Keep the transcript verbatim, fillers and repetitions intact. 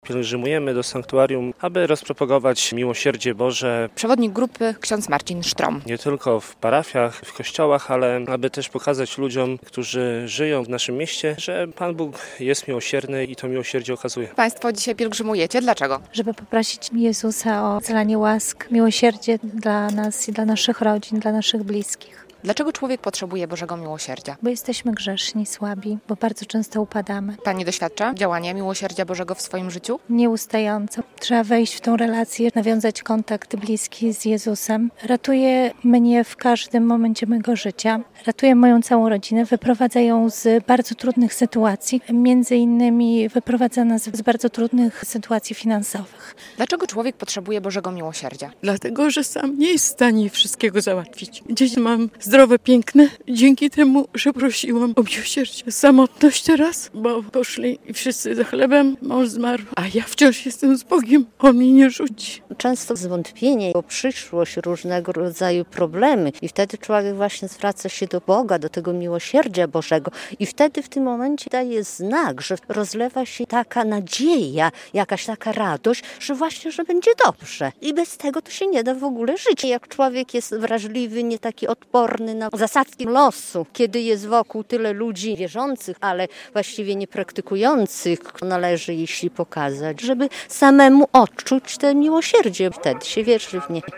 pielgrzymujemy do sanktuarium, aby rozpropagować miłosierdzie Boże. Przewodnik grupy ksiądz Marcin Sztrom. Nie tylko w parafiach, w kościołach, ale aby też pokazać ludziom, którzy żyją w naszym mieście, że Pan Bóg jest miłosierny i to miłosierdzie okazuje. Państwo dzisiaj pielgrzymujecie. Dlaczego? Żeby poprosić Jezusa o udzielanie łask, miłosierdzie dla nas i dla naszych rodzin, dla naszych bliskich. Dlaczego człowiek potrzebuje Bożego miłosierdzia? Bo jesteśmy grzeszni, słabi, bo bardzo często upadamy. Pani doświadcza działania miłosierdzia Bożego w swoim życiu? Nieustająco. Trzeba wejść w tą relację, nawiązać kontakt bliski z Jezusem. Ratuje mnie w każdym momencie mojego życia. Ratuje moją całą rodzinę, wyprowadza ją z bardzo trudnych sytuacji. Między innymi wyprowadza nas z bardzo trudnych sytuacji finansowych. Dlaczego człowiek potrzebuje Bożego miłosierdzia? Dlatego, że sam nie jest w stanie wszystkiego załatwić. Dzieci mam zdrowe, piękne. Dzięki temu, że prosiłam o miłosierdzie. Samotność teraz, bo poszli i wszyscy za chlebem. Mąż zmarł, a ja wciąż jestem z Bogiem. On mnie nie rzuci. Często zwątpienie o przyszłość, różnego rodzaju problemy i wtedy człowiek właśnie zwraca się do Boga, do tego miłosierdzia Bożego i wtedy w tym momencie daje znak, że rozlewa się taka nadzieja, jakaś taka radość, że właśnie, że będzie dobrze. I bez tego to się nie da w ogóle żyć. Jak człowiek jest wrażliwy, nie taki odporny na zasadzki losu, kiedy jest wokół tyle ludzi wierzących, ale właściwie niepraktykujących, należy jeśli pokazać, żeby samemu odczuć to miłosierdzie. Wtedy się wierzy w nie.